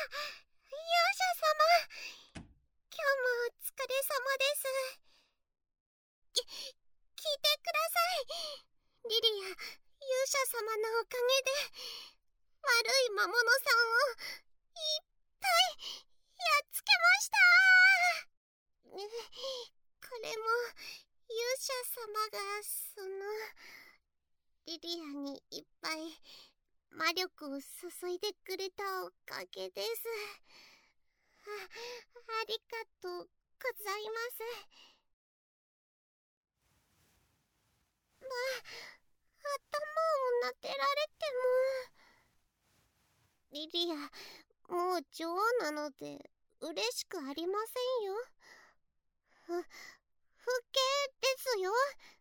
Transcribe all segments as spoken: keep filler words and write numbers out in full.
勇者様、今日もお疲れ様です。き、聞いてください。リリア、勇者様のおかげで悪い魔物さんをいっぱいやっつけました。ね、これも勇者様がそのリリアにいっぱい魔力を注いでくれたおかげです。あ、ありがとうございます。まあ、頭を撫でられても。リリア、もう女王なので嬉しくありませんよ。ふ、不敬ですよ。う、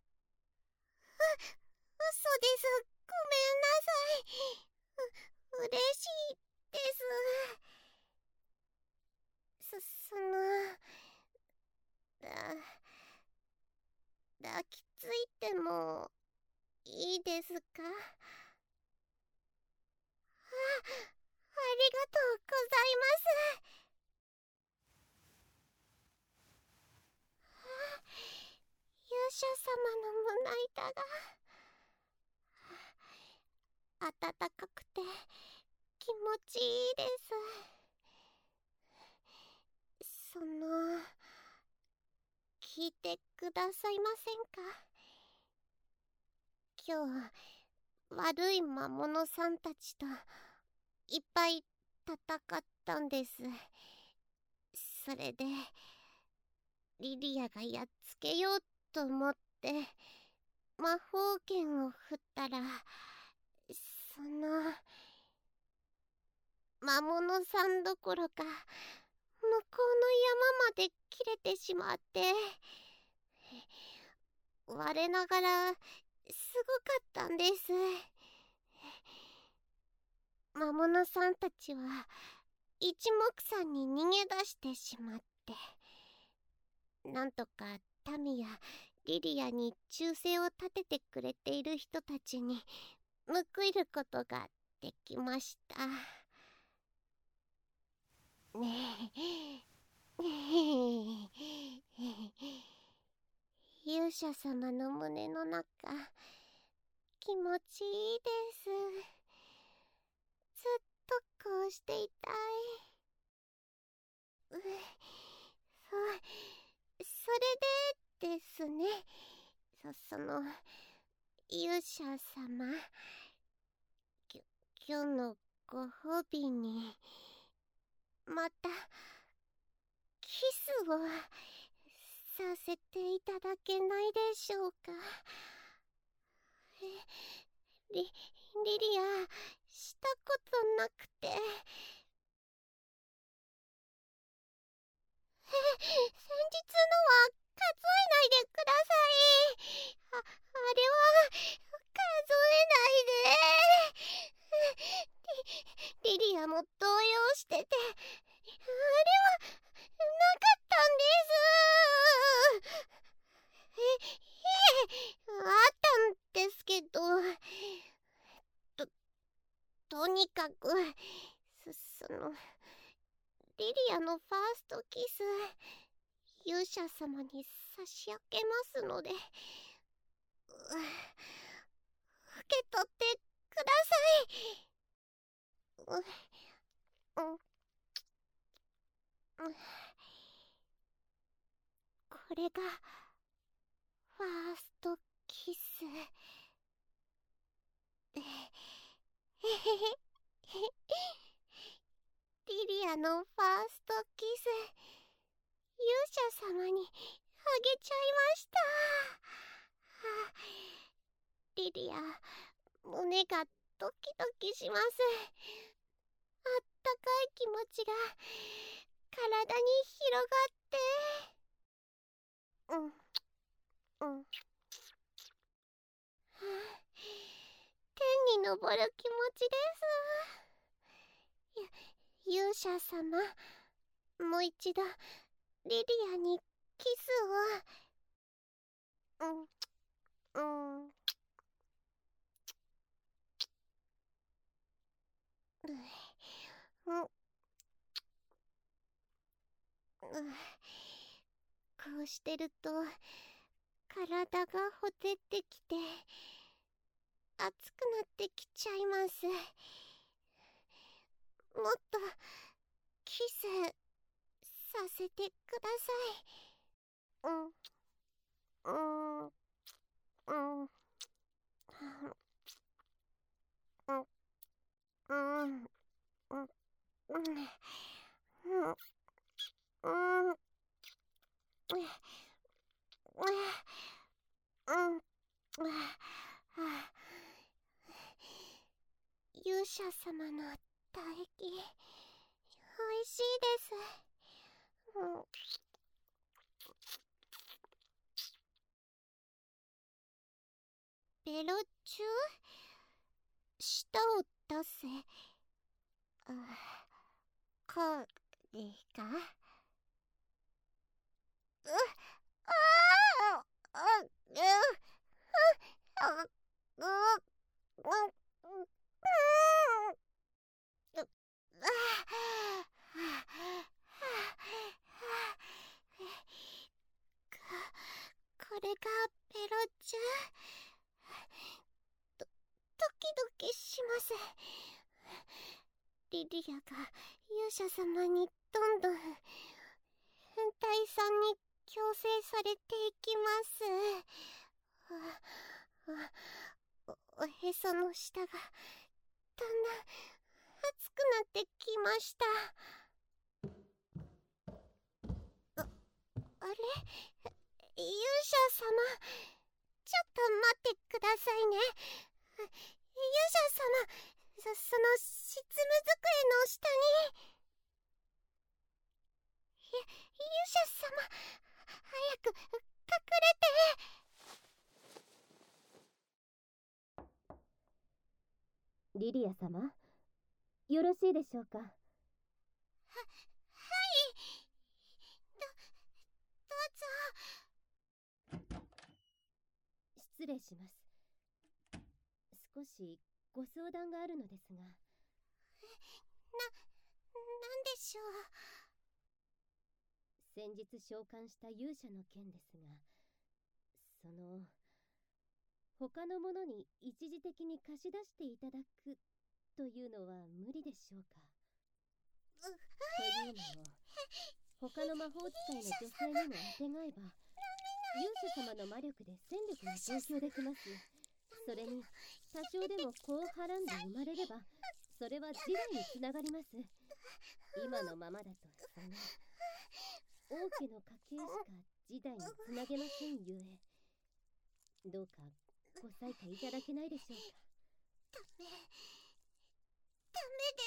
嘘です。ごめんなさい。う、嬉しいです。そ、その、だ、抱きついてもいいですか？あ、ありがとうございます。あ、勇者様の胸板が暖かくて気持ちいいです。その、聞いてくださいませんか？今日、悪い魔物さんたちといっぱい戦ったんです。それでリリアがやっつけようと思って魔法剣を振ったら、その魔物さんどころか向こうの山まで切れてしまって、我ながらすごかったんです。魔物さんたちは一目散に逃げ出してしまって、なんとかタミやリリアに忠誠を立ててくれている人たちに報いることができました。ねえ、勇者様の胸の中、気持ちいいです。ずっとこうしていたい。う、そ、それでですね、そ、その、勇者様、きょ、今日のご褒美に、また、キスをさせていただけないでしょうか。え、リ、リリア、したことなくて。え、先日のは数えないでください。あ、あれは数えないで。リ、リリアも動揺してて、あれはなかったんです。え、いえ、あったんですけど、と、とにかく、そ、その、リリアのファーストキス、勇者様に差し上げますので、う、受け取ってください。う、うん、うん、これがファーストキス。えへへリリアのファーストキス、勇者様にあげちゃいました。はあ、リリア、胸がドキドキします。あったかい気持ちが体に広がって、うん、うん、はあ、天に昇る気持ちです。ゆ勇者様、もう一度リリアにキスを。うん、うん、うん、 こうしてると体がほてってきて熱くなってきちゃいます。もっとキスさせてください。うんうんうんうんうんうんうん勇者様の唾液、おいしいです。うん、ベロチュ舌を出せ。あ、これがう、ああ、あ、う、あ、う、う、う、う、これがベロチュド、ドキドキします。リリアが勇者様にどんどん変態さんに強制されていきます。お、おへその下がだんだん熱くなってきました。あ、あれ、勇者様、ちょっと待ってくださいね。勇者様、そ、その執務机の下に。ゆ、勇者様、早く隠れて。リリア様、よろしいでしょうか。は、はい、 ど、どうぞ。 失礼します。少しご相談があるのですが。な、 なんでしょう。 先日召喚した勇者の件ですが、その他の者に一時的に貸し出していただくというのは無理でしょうか。というのも、他の魔法使いの女性にもあてがえば勇者様の魔力で戦力が増強できます。それに多少でも子をはらんで生まれればそれは時代につながります。今のままだとその王家の家系しか時代につなげませんゆえ、どうかご裁可いただけないでしょうか。 ダメ、ダメです。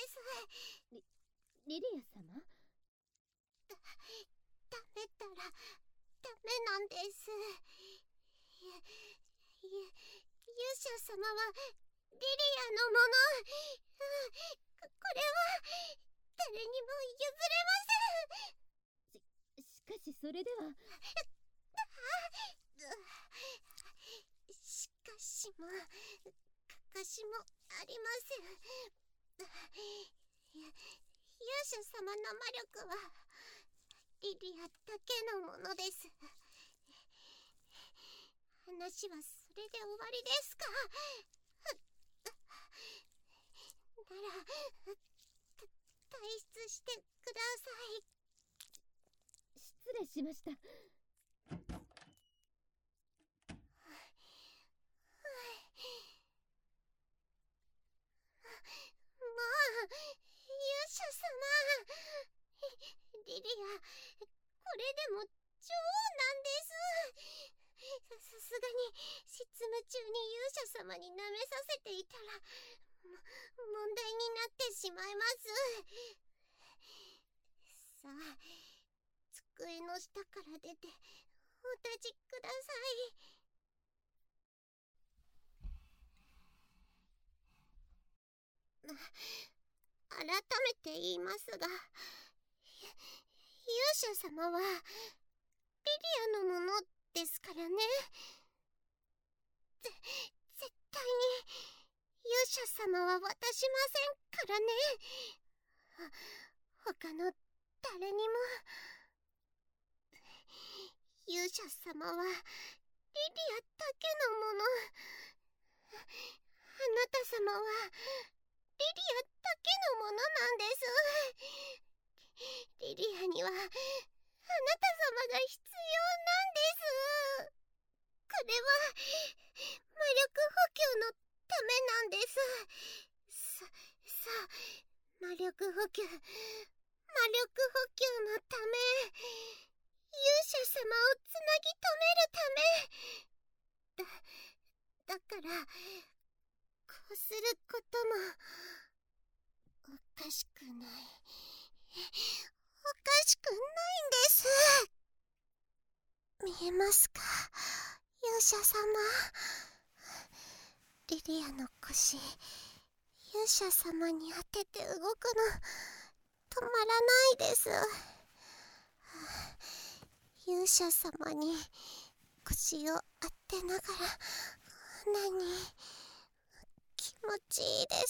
リ、リリア様？ だ、ダメったらダメなんです。ゆ、ゆ、勇者様はリリアのもの。こ、これは誰にも譲れません。 しかしそれでは。 しかしもかかしもありません。勇者様の魔力はリリアだけのものです。話はそれで終わりですか？なら退出してください。 失礼しました。 もう勇者様、リリア、これでも女王なんです。さすがに執務中に勇者様に舐めさせていたらも問題になってしまいます。さあ、机の下から出てお立ちください。改めて言いますが、勇者様はリリアのものですからね。ぜ、絶対に勇者様は渡しませんからね。他の誰にも勇者様はリリアだけのもの。あなた様はリリアだけのものなんです。リリアにはあなた様が必要なんです。これは魔力補給のためなんです。さ、さあ、魔力補給、魔力補給のため、勇者様をつなぎ止めるため。だ、だから、こうすることも、おかしくない。おかしくないんです。見えますか、勇者様。リリアの腰、勇者様に当てて動くの、止まらないです。勇者様に腰を当てながら、何、気持ちいいです。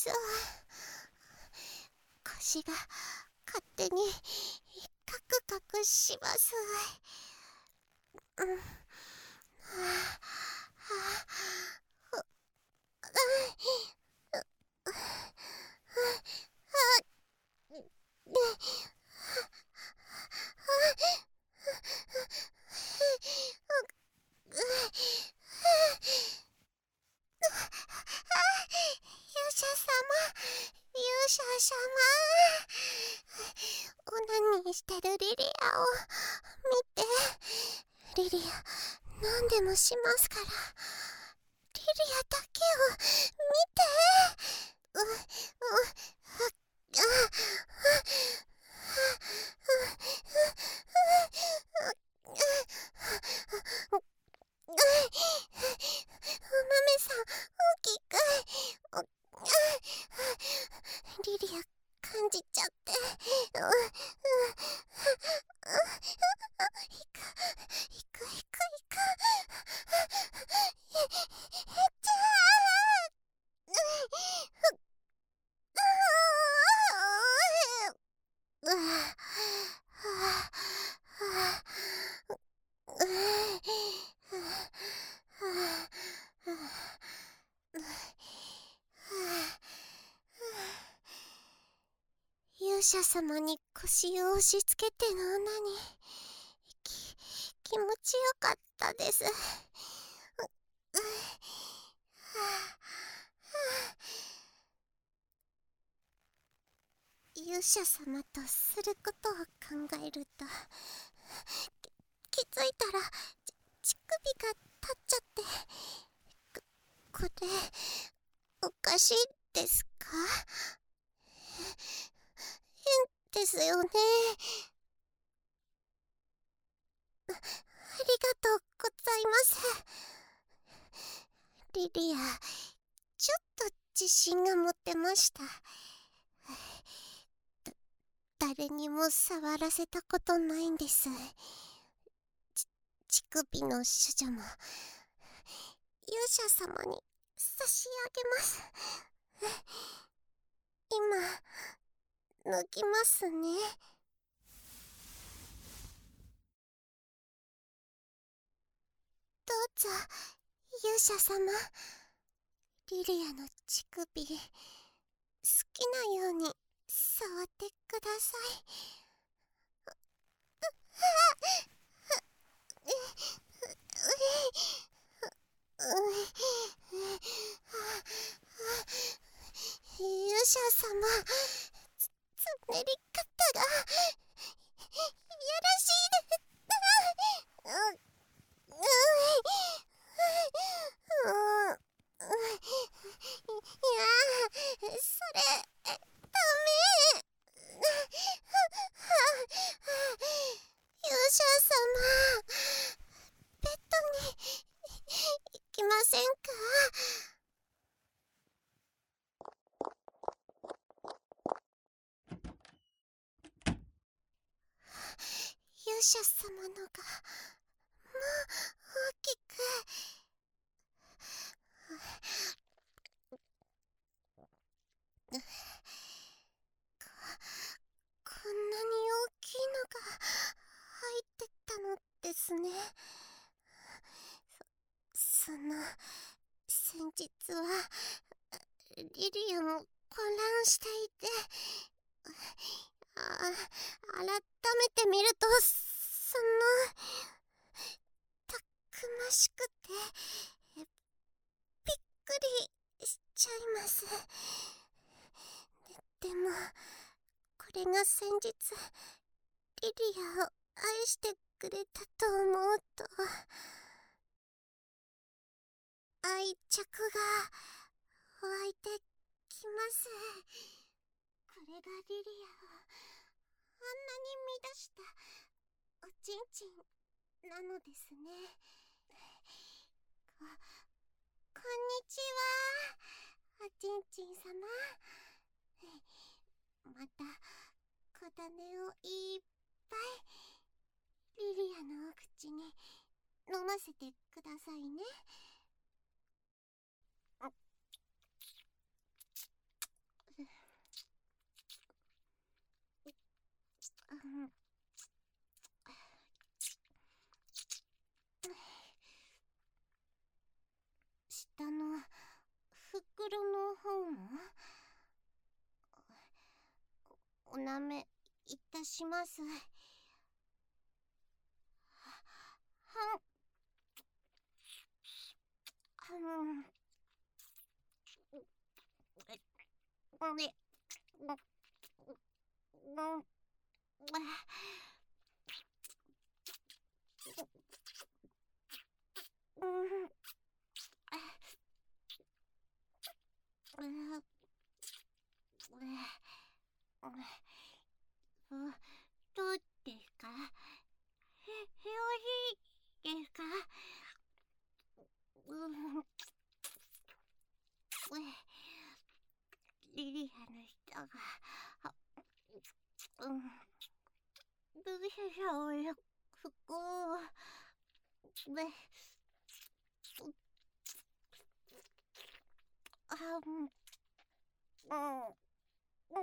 腰が勝手にカクカクします。うん。はあ、はあ、う、う、う、勇者様、勇者様。オナニーしてるリリアを見て。リリア、何でもしますから。リリアだけを見て。う、う、う、あ、お豆さん、大きく。リリア、感じちゃって。う、う、いく、いく、いく、いく。え、えっちゃー。う、う、う、勇者様に腰を押し付けての女にき気持ちよかったです。勇者様とすることを考えると、き気づいたらち乳首が立っちゃって、ここれおかしいですか？変ですよね。あ、ありがとうございます。リリア、ちょっと自信が持てました。だ、誰にも触らせたことないんです。ち、乳首の処女も、勇者様に差し上げます。今、脱ぎますね。どうぞ、勇者様。リリアの乳首、好きなように触ってください。勇者様、つ、つねり方が、いやらしいです。う、う、う、う、いや、それ、ダメ。勇者様、ベッドに行きませんか？勇者様のが、もう大きく。こ、こんなに大きいのが入ってたのってですね。そ、その、先日は、リリアも混乱していて、あ、改めて見ると、その、たくましくて、びっくりしちゃいます。で、でも、これが先日、リリアを愛してくれたと思うと、愛着が湧いてきます。これがリリアをあんなに乱したおちんちんなのですね。こ、こんにちは、おちんちんさま。また小種をいっぱいリリアのお口に飲ませてくださいね。下の袋の方もおなめいたします。はんはんあれうんどうですか？へ、へおしいですか？うんリリアの人が、うん、ルシャをよくこう、で、あ、うん、うん、うん、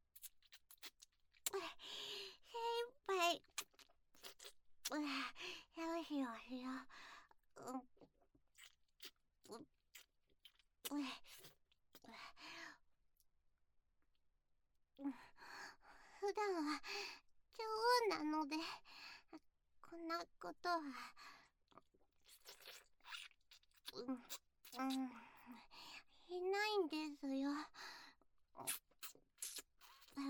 先輩、よしよしよ、うん、うん、普段は女王なのでこんなことはうん、うん、いないんですよ。うん、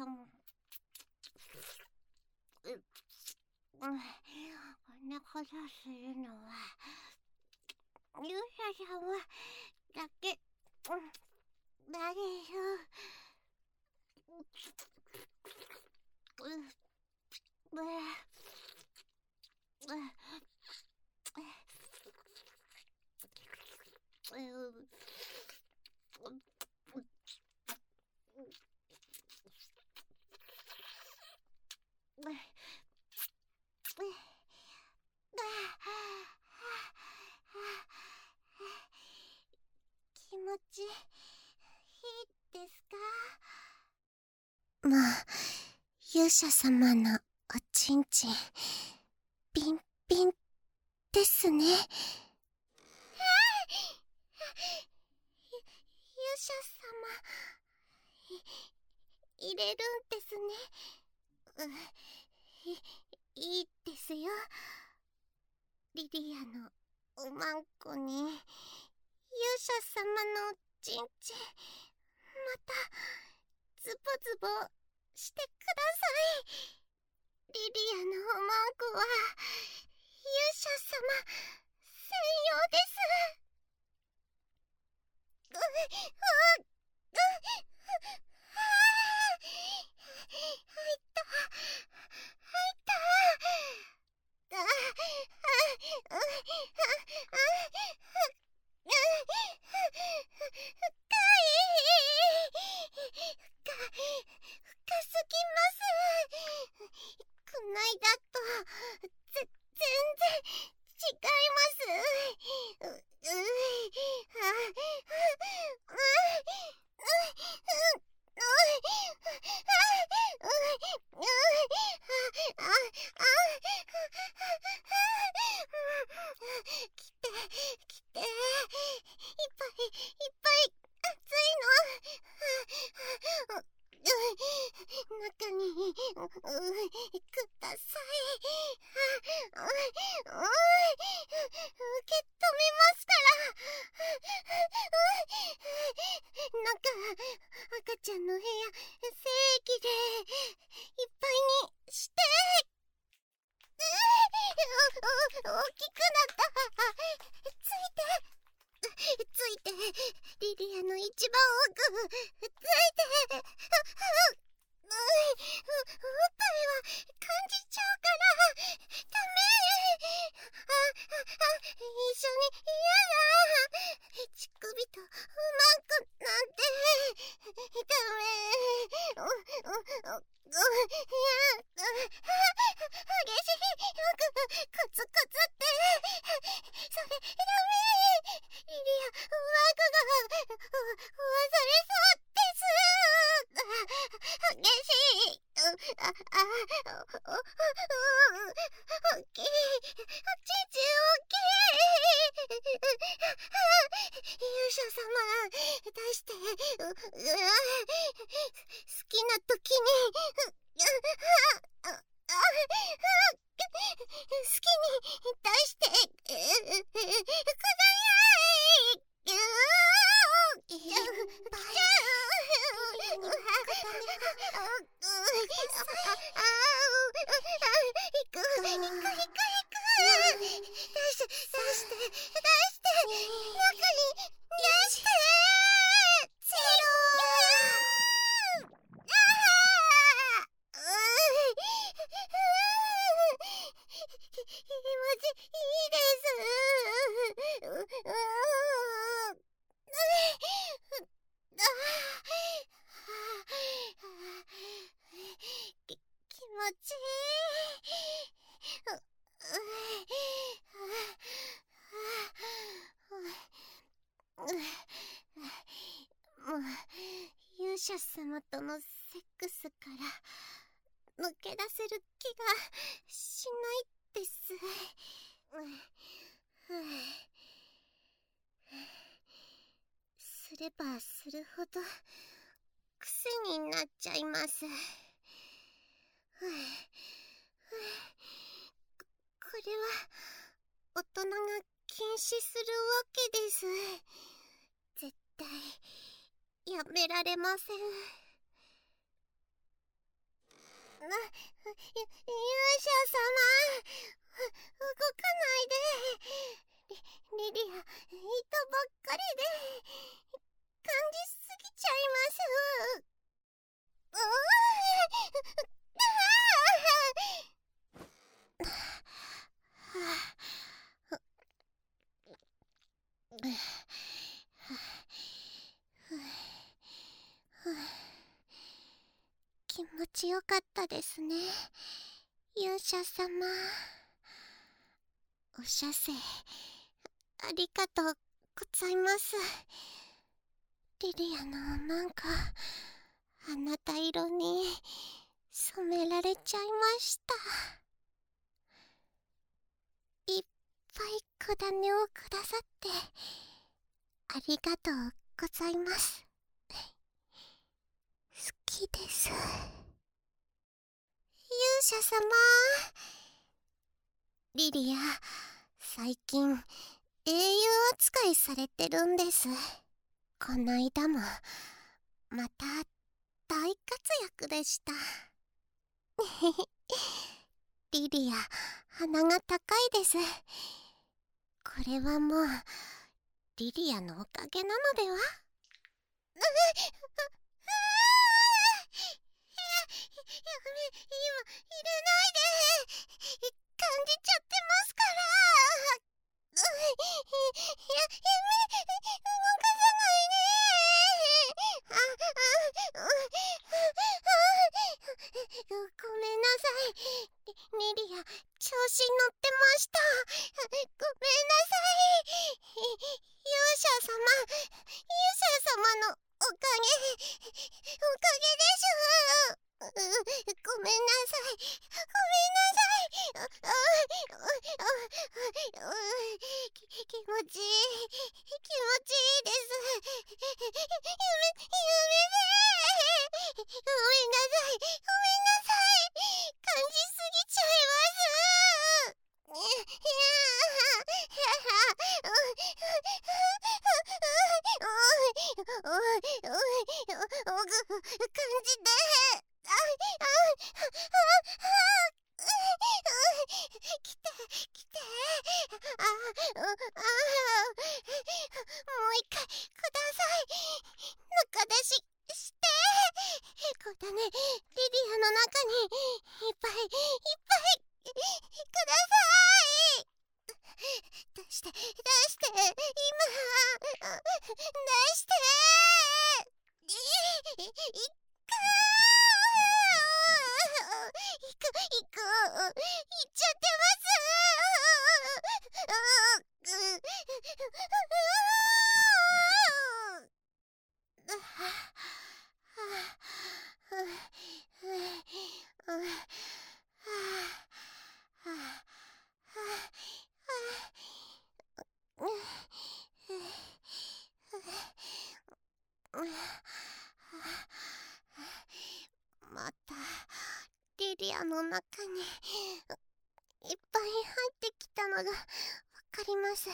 こんなことするのは勇者様だけ、うん、だでしょう。うん気持ちいいですか？まあ、勇者様のおちんちんビンビンですね。勇者様入れるんですね。うい、いいですよ。リリアのおまんこに勇者様のおちんちんまたズボズボしてください。リリアのおまんこは勇者様専用です。う、う、う、入った、入った。あ、あ、あ、あ、深い。深、深すぎます。こないだとぜ全然違います。う、う、あ、あ、 激しいカツカツってそれダメ。リリア、枠が忘れそうです。激しいああおおおおきい父大きい。勇者様出してうう好きな時に好きに出してください。勇者様とのセックスから抜け出せる気がしないです。すればするほど癖になっちゃいます。これは大人が禁止するわけです。絶対やめられません。な、ゆ勇者様、動かないで。リリア、糸ばっかりで感じすぎちゃいます。う気持ちよかったですね、勇者様。お射精ありがとうございます。リリアのなんかあなた色に染められちゃいました。いっぱい小種をくださってありがとうございます。好きです。勇者様、リリア、最近英雄扱いされてるんです。こないだもまた大活躍でした。リリア、鼻が高いです。これはもうリリアのおかげなのでは？やめ、今入れないで。感じちゃってますから。や、やめ、動かさないで。あ、あ、ごめんなさい。リリア、調子乗ってました。ごめんなさい。勇者様、勇者様のおかげ、おかげでしょ。ごめんなさい。ごめんなさい。あ、あ、あ、き、気持ちいい。気持ちいいです。やめ、やめて。ごめんなさい。ごめんなさい。感じすぎちゃいます。いや、感じで。あ、あ、あ、来て、来て。あ、あ、もう一回ください。中出しして。小種、リリアの中にいっぱいいっぱいください。出して、出して、今、出して。い、い、いっくー。 行く、行っちゃってます。うううまたリリアの中にいっぱい入ってきたのがわかります。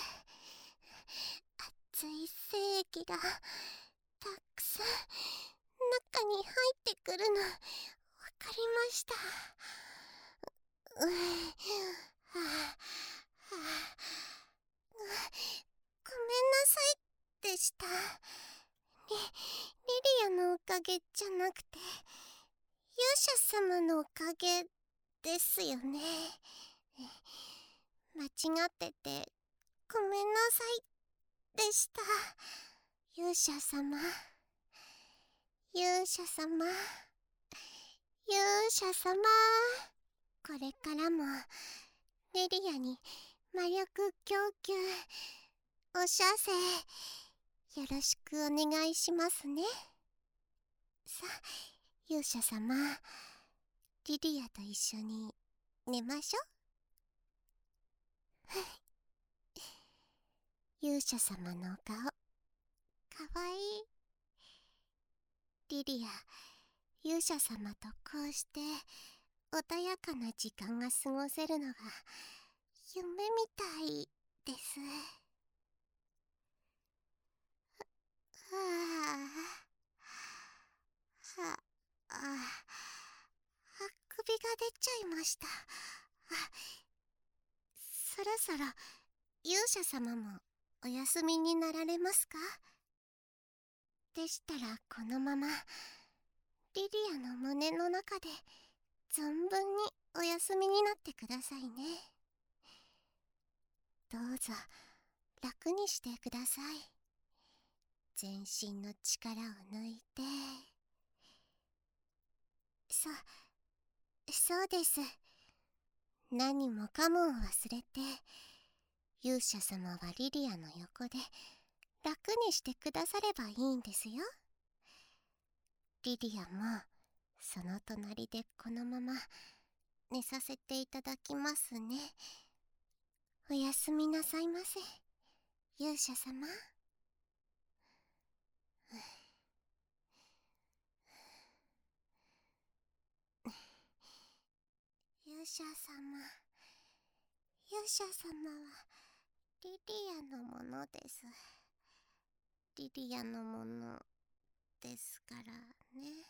熱い精液がたくさん中に入ってくるのわかりました。うはあはあ、ごめんなさいでした。リリリアのおかげじゃなくて勇者様のおかげですよね。間違っててごめんなさいでした。勇者様、勇者様、勇者様、これからもリリアに魔力供給おしゃせよろしくお願いしますね。さあ勇者様、リリアと一緒に寝ましょう。勇者様のお顔かわいい。リリア、勇者様とこうして穏やかな時間が過ごせるのが夢みたいです。はあ、はあ、あ、首が出ちゃいました。あ、そろそろ勇者様もお休みになられますか？でしたらこのままリリアの胸の中で存分にお休みになってくださいね。どうぞ楽にしてください。全身の力を抜いて。そ、そうです。何もかもを忘れて勇者様はリリアの横で楽にしてくださればいいんですよ。リリアもその隣でこのまま寝させていただきますね。おやすみなさいませ、勇者様。勇者様、勇者様はリリアのものです。リリアのものですからね。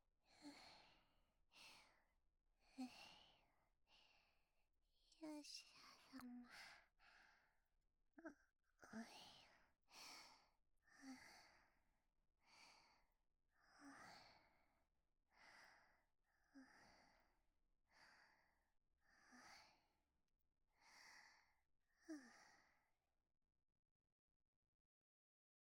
よし。